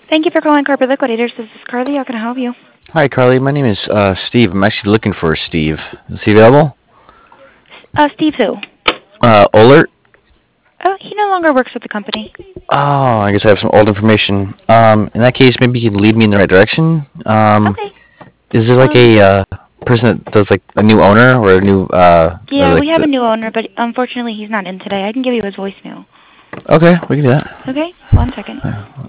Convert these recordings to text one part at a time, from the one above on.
Thank you for calling Carpet Liquidators. This is Carly. How can I help you? Hi, Carly. My name is Steve. I'm actually looking for Steve. Is he available? Steve who? Olert? Oh, he no longer works with the company. Oh, I guess I have some old information. In that case, maybe you can lead me in the right direction. Okay. Is there like Um, a person that does like a new owner or a new or yeah, we like have the? a new owner, but unfortunately he's not in today. I can give you his voicemail. Okay, we can do that. Okay? 1 second.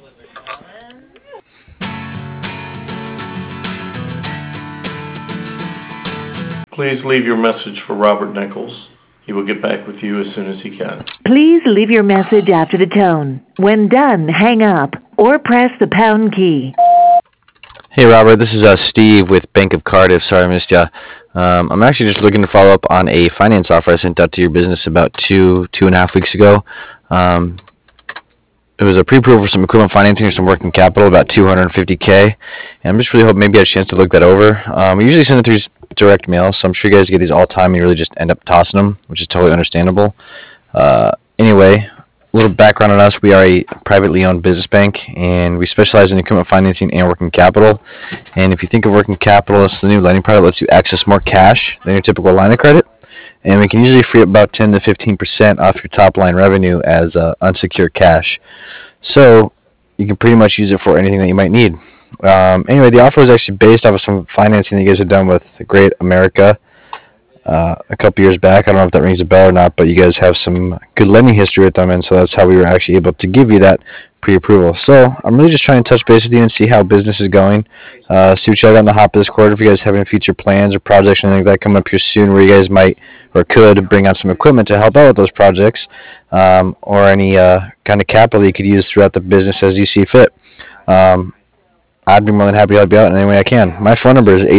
Please leave your message for Robert Nichols. He will get back with you as soon as he can. Please leave your message after the tone. When done, hang up or press the pound key. Hey, Robert. This is Steve with Bank of Cardiff. Sorry I missed you. I'm actually just looking to follow up on a finance offer I sent out to your business about two and a half weeks ago. Um, It was a pre-approval for some equipment financing or some working capital, about 250K. And I'm just really hoping maybe I had a chance to look that over. We usually send it through direct mail, so I'm sure you guys get these all the time and you really just end up tossing them, which is totally understandable. Anyway, a little background on us. We are a privately owned business bank, and we specialize in equipment financing and working capital. And if you think of working capital as the new lending product that lets you access more cash than your typical line of credit, and we can usually free up about 10 to 15% off your top line revenue as unsecured cash. So you can pretty much use it for anything that you might need. Anyway, the offer was actually based off of some financing that you guys have done with Great America a couple years back. I don't know if that rings a bell or not, but you guys have some good lending history with them, and so that's how we were actually able to give you that pre-approval. So I'm really just trying to touch base with you and see how business is going. See what you got on the hop this quarter. If you guys have any future plans or projects or anything like that coming up here soon, where you guys might or could bring on some equipment to help out with those projects, or any kind of capital you could use throughout the business as you see fit. I'd be more than happy to help you out in any way I can. My phone number is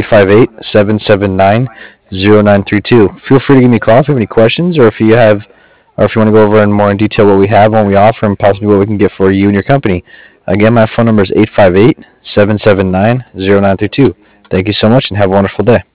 858-779-0932. Feel free to give me a call if you have any questions, or if you want to go over in more in detail what we have, what we offer, and possibly what we can get for you and your company. Again, my phone number is 858-779-0932. Thank you so much and have a wonderful day.